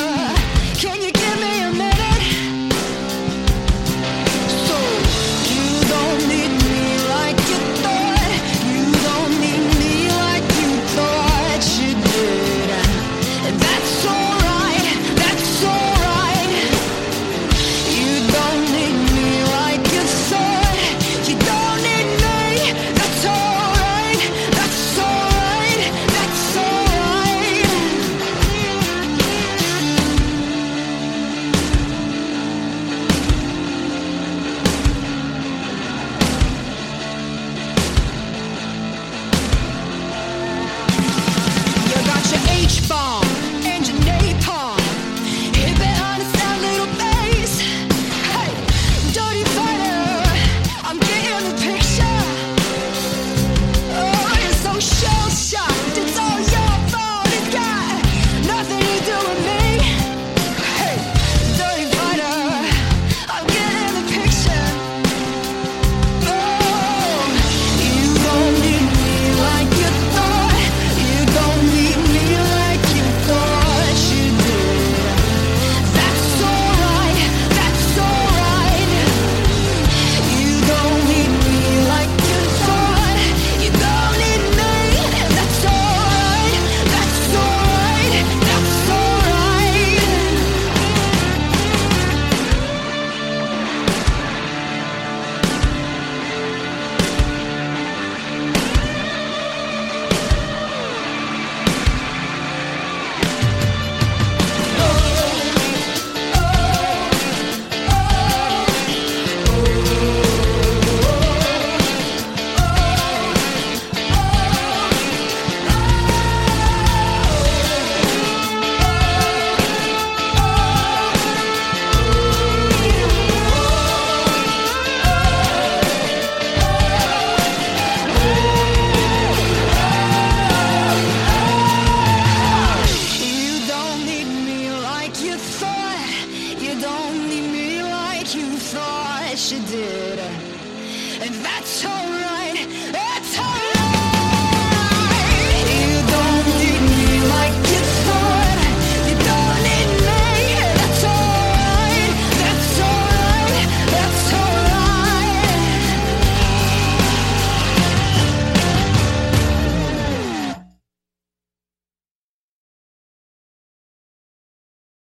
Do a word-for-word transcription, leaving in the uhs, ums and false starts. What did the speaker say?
Can you give me a minute? So you don't need me like you thought. You don't need me like you thought you did. And that's alright, that's alright. You don't need me like you thought. You don't need me. That's alright, that's alright, that's alright. You got your H-bomb and your napalm. Hit behind a sad little face. Hey, dirty fighter, I'm getting the picture. Oh, you're so shell-shocked. It's all your fault. It's got nothing to do with me. Hey, dirty fighter, I'm getting the picture. Oh, you don't need me like you thought. You don't need me like you thought you did. That's alright, that's alright. You don't need me like you thought. You don't need me. That's alright, that's alright, that's alright. You don't need me like you thought. You don't need me like you thought you did. And that's alright.